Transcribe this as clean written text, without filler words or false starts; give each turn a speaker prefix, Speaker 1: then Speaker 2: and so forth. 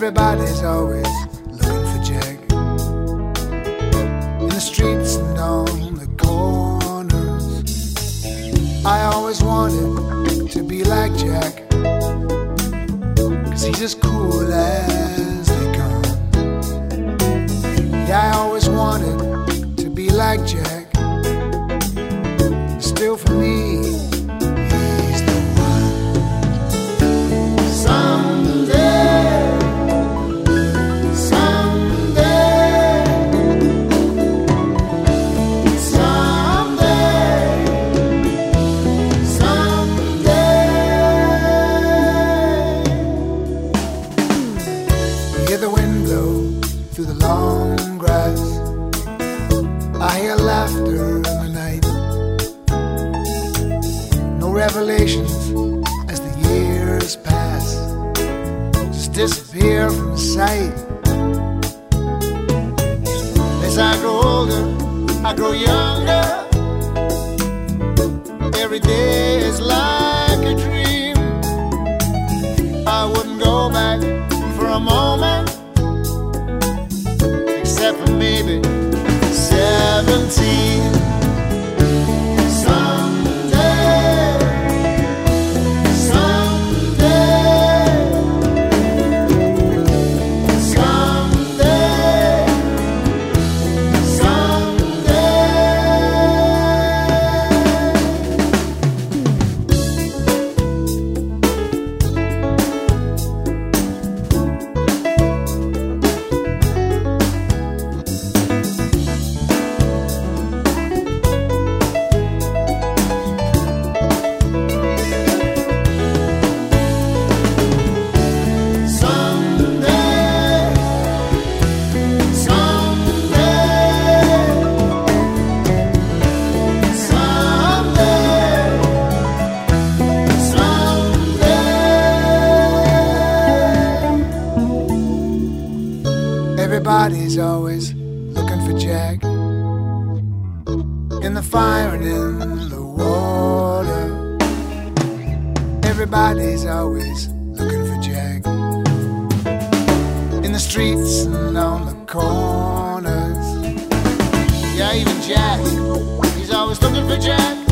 Speaker 1: Everybody's always looking for Jack. In the streets and on the corners, I always wanted to be like Jack, 'cause he's as cool as they come. Yeah, I always wanted to be like Jack. Still for me, he's the one. Someday, someday, someday, someday. You hear the wind blow through the long grass. I hear laughter in the night. No revelations as the years pass, just disappear from sight. As I grow older, I grow younger. Every day is like a dream. I wouldn't go back for a moment, except for maybe 17. Someday, someday, someday, someday. Everybody's always looking for Jack. In the fire and in the water, everybody's always looking for Jack. In the streets and on the corners, yeah, even Jack, he's always looking for Jack.